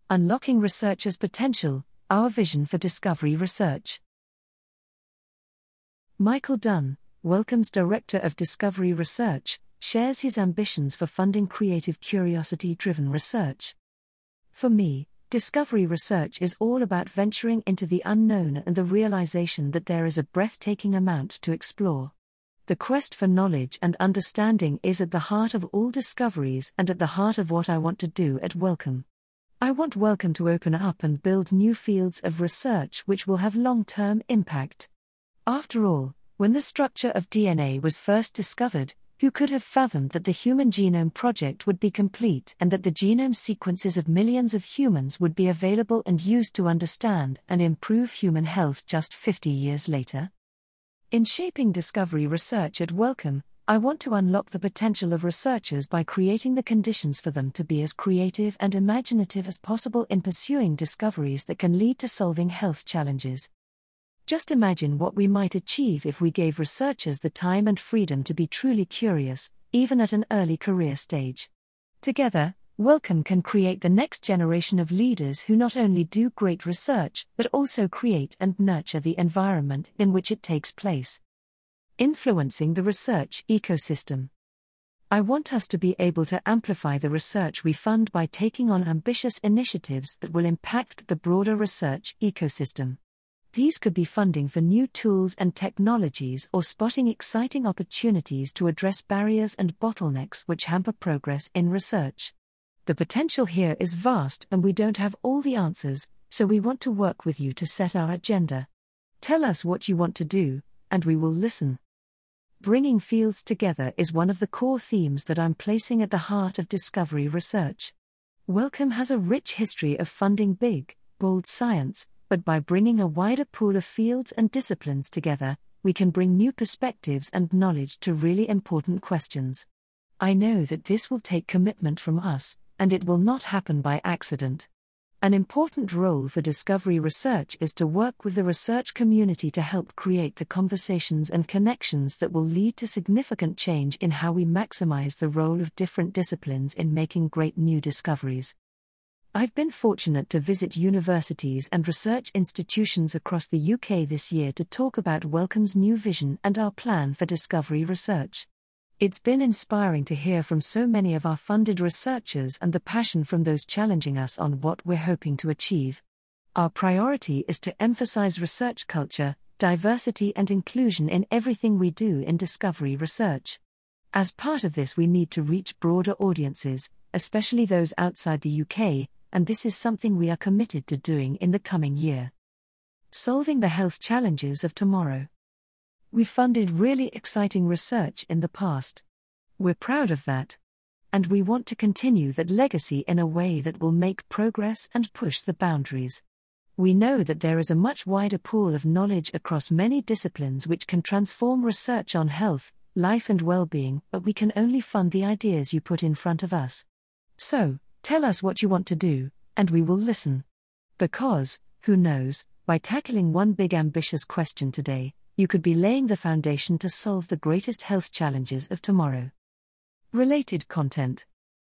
Unlocking Researchers' Potential, Our Vision for Discovery Research. Michael Dunn, Wellcome's Director of Discovery Research, shares his ambitions for funding creative curiosity-driven research. For me, discovery research is all about venturing into the unknown and the realization that there is a breathtaking amount to explore. The quest for knowledge and understanding is at the heart of all discoveries and at the heart of what I want to do at Wellcome. I want Wellcome to open up and build new fields of research which will have long-term impact. After all, when the structure of DNA was first discovered, who could have fathomed that the Human Genome Project would be complete and that the genome sequences of millions of humans would be available and used to understand and improve human health just 50 years later? In shaping discovery research at Wellcome, I want to unlock the potential of researchers by creating the conditions for them to be as creative and imaginative as possible in pursuing discoveries that can lead to solving health challenges. Just imagine what we might achieve if we gave researchers the time and freedom to be truly curious, even at an early career stage. Together, Wellcome can create the next generation of leaders who not only do great research but also create and nurture the environment in which it takes place. Influencing the research ecosystem. I want us to be able to amplify the research we fund by taking on ambitious initiatives that will impact the broader research ecosystem. These could be funding for new tools and technologies or spotting exciting opportunities to address barriers and bottlenecks which hamper progress in research. The potential here is vast and we don't have all the answers, so we want to work with you to set our agenda. Tell us what you want to do, and we will listen. Bringing fields together is one of the core themes that I'm placing at the heart of discovery research. Wellcome has a rich history of funding big, bold science, but by bringing a wider pool of fields and disciplines together, we can bring new perspectives and knowledge to really important questions. I know that this will take commitment from us, and it will not happen by accident. An important role for discovery research is to work with the research community to help create the conversations and connections that will lead to significant change in how we maximize the role of different disciplines in making great new discoveries. I've been fortunate to visit universities and research institutions across the UK this year to talk about Wellcome's new vision and our plan for discovery research. It's been inspiring to hear from so many of our funded researchers and the passion from those challenging us on what we're hoping to achieve. Our priority is to emphasize research culture, diversity and inclusion in everything we do in discovery research. As part of this, we need to reach broader audiences, especially those outside the UK, and this is something we are committed to doing in the coming year. Solving the health challenges of tomorrow. We've funded really exciting research in the past. We're proud of that. And we want to continue that legacy in a way that will make progress and push the boundaries. We know that there is a much wider pool of knowledge across many disciplines which can transform research on health, life and well-being, but we can only fund the ideas you put in front of us. So, tell us what you want to do, and we will listen. Because, who knows, by tackling one big ambitious question today, you could be laying the foundation to solve the greatest health challenges of tomorrow. Related content.